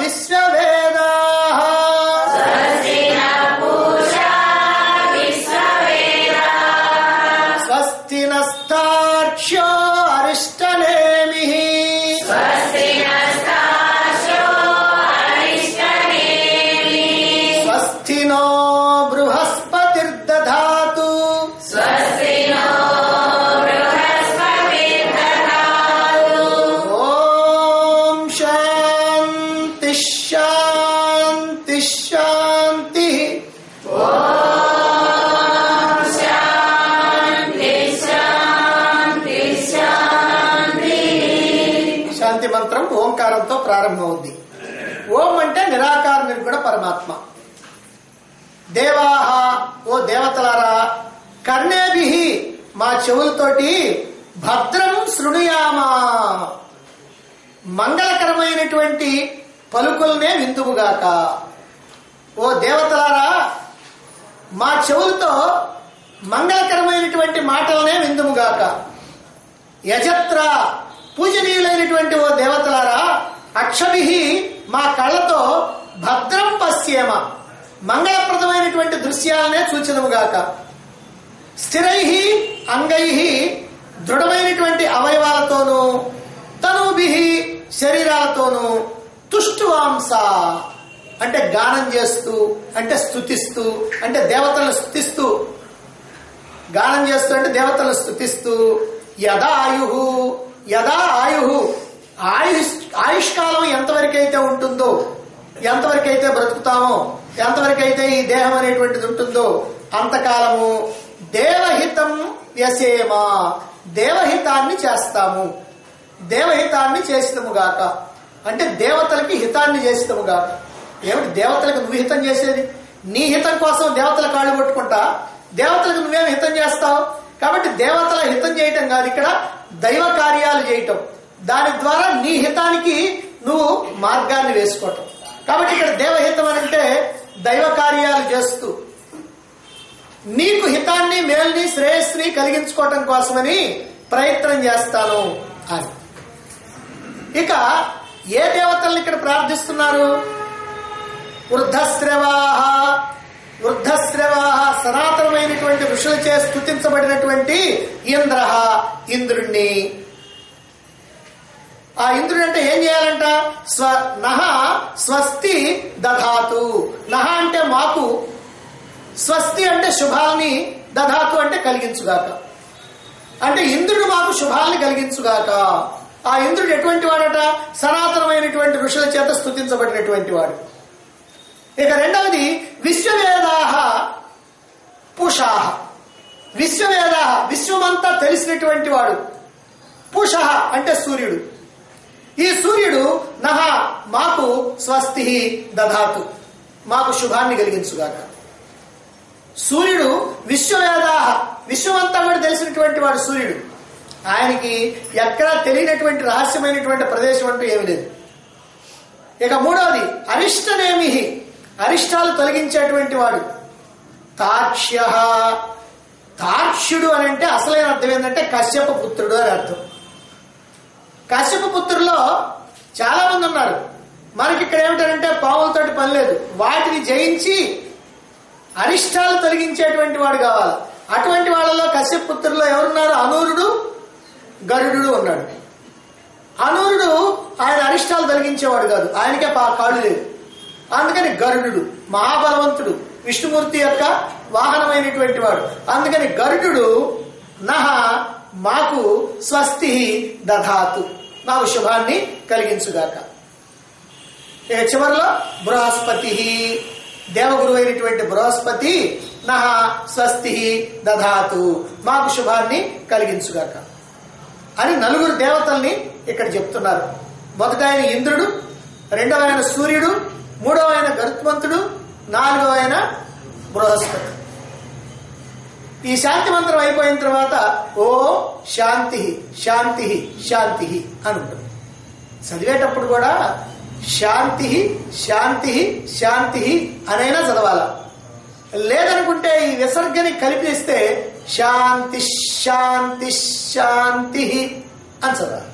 విశ్వవేదాః స్వస్తి నస్తార్క్ష్యో అరిష్టనేమిః స్వస్తి నో బృహస్పతిర్దధాతు ఓం శాంతి శాంతి శాంతి. శాంతి మంత్రం ఓంకారంతో ప్రారంభమవుద్ది. ఓం అంటే నిరాకార నిర్గుణ పరమాత్మ. దేవాహ, ఓ దేవతలారా, కర్ణేభిః, మా చెవులతోటి, భద్రం శృణుయామా, మంగళకరమైనటువంటి పలుకుల్నే విందుముగాక. ఓ దేవతలారా, మా చెవులతో మంగళకరమైనటువంటి మాటలనే విందుముగాక. యజత్ర, పూజనీయులైనటువంటి ఓ దేవతలారా, అక్షభిః, మా కళ్ళతో, భద్రం పశ్యేమ, మంగళప్రదమైనటువంటి దృశ్యాలనే సూచనముగాక. స్థిరైః అంగైః, దృఢమైనటువంటి అవయవాలతోనూ, తనూభిః, శరీరాలతోనూ, తుష్టువాంస అంటే గానం చేస్తూ, అంటే స్తుతిస్తూ, అంటే దేవతలను స్తుతిస్తూ, గానం చేస్తూ అంటే దేవతలను స్తుతిస్తూ, యదాయుః, యదా ఆయుః, ఆయుష్కాలం ఎంతవరకైతే ఉంటుందో, ఎంతవరకైతే బ్రతుకుతామో, ఎంతవరకైతే ఈ దేహం అనేటువంటిది ఉంటుందో అంతకాలము దేవహితం వ్యసేమ, దేవహితాన్ని చేస్తాము. దేవహితాన్ని చేసినముగాక అంటే దేవతలకి హితాన్ని చేసినముగాక. ఏమిటి దేవతలకు నువ్వు హితం చేసేది? నీ హితం కోసం దేవతల కాళ్ళు పట్టుకుంటా, దేవతలకు నువ్వేమి హితం చేస్తావు? కాబట్టి దేవతల హితం చేయటం కాదు, ఇక్కడ దైవ కార్యాలు చేయటం. దాని ద్వారా నీ హితానికి నువ్వు మార్గాన్ని వేసుకోవటం. కాబట్టి ఇక్కడ దేవహితం అంటే దైవ కార్యాలు చేస్తూ నీకు హితాన్ని, మేల్ని, శ్రేయస్ని కలిగించుకోవటం కోసమని ప్రయత్నం చేస్తాను అని. ఇక ఏ దేవతల్ని ఇక్కడ ప్రార్థిస్తున్నారు? వృద్ధశ్రవాహ, వృద్ధశ్రవాహ, సనాతనమైనటువంటి ఋషులచే స్తుతించబడినటువంటి ఇంద్ర, ఇంద్రుణ్ణి. ఆ ఇంద్రుడు అంటే ఏం చేయాలంట? నహ స్వస్తి దధాతు, నహ అంటే మాకు, స్వస్తి అంటే శుభాల్ని, దధాతు అంటే కలిగించుగాక. అంటే ఇంద్రుడు మాకు శుభాల్ని కలిగించుగాక. ఆ ఇంద్రుడు ఎటువంటి వాడట? సనాతనమైనటువంటి ఋషుల చేత స్తుతించబడినటువంటి వాడు. ఇక రెండవది విశ్వవేదాహ పుషాహ, విశ్వవేదాహ, విశ్వమంతా తెలిసినటువంటి వాడు. పుషః అంటే సూర్యుడు. ఈ సూర్యుడు నహ మాకు స్వస్తి దధాతు, మాకు శుభాన్ని కలిగించుగాక. సూర్యుడు విశ్వవేదాహ, విశ్వమంతా కూడా తెలిసినటువంటి వాడు సూర్యుడు. ఆయనకి ఎక్కడా తెలియనటువంటి రహస్యమైనటువంటి ప్రదేశం అంటూ ఏమి లేదు. ఇక మూడవది అరిష్టనేమిః, అరిష్టాలు తొలగించేటువంటి వాడు. తార్క్ష్య, తార్క్ష్యుడు అని అంటే అసలైన అర్థం ఏంటంటే కశ్యప పుత్రుడు అని అర్థం. కశ్యప పుత్రుల్లో చాలా మంది ఉన్నారు. మనకి ఇక్కడ ఏమిటంటే పాములతోటి పని లేదు, వాటిని జయించి అరిష్టాలు తొలగించేటువంటి వాడు కావాలి. అటువంటి వాళ్ళలో కశ్యప పుత్రుల్లో ఎవరున్నారు? అనూరుడు, గరుడు ఉన్నాడు. అనూరుడు ఆయన అరిష్టాలు తొలగించేవాడు కాదు, ఆయనకే కాళ్ళు లేదు. అందుకని గరుడు మహాబలవంతుడు, విష్ణుమూర్తి యొక్క వాహనమైనటువంటి వాడు. అందుకని గరుడు నహ మాకు స్వస్తి దధాతు, మాకు శుభాన్ని కలిగించుగాక. ఇక చివరిలో బృహస్పతి, దేవగురు అయినటువంటి బృహస్పతి నహ స్వస్తి దధాతు, మాకు శుభాన్ని కలిగించుగాక అని నలుగురు దేవతల్ని ఇక్కడ చెప్తున్నారు. మొదట ఆయన ఇంద్రుడు, రెండవ ఆయన సూర్యుడు, మూడవ ఆయన గరుత్మంతుడు, నాలుగవ ఆయన బృహస్పతి. ఈ శాంతి మంత్రం అయిపోయిన తర్వాత ఓ శాంతి శాంతి శాంతి అని ఉంటుంది. చదివేటప్పుడు కూడా శాంతి శాంతి శాంతి అనైనా చదవాల. లేదనుకుంటే ఈ విసర్గని కలిపిస్తే శాంతి శాంతి శాంతి అని చదవాలి.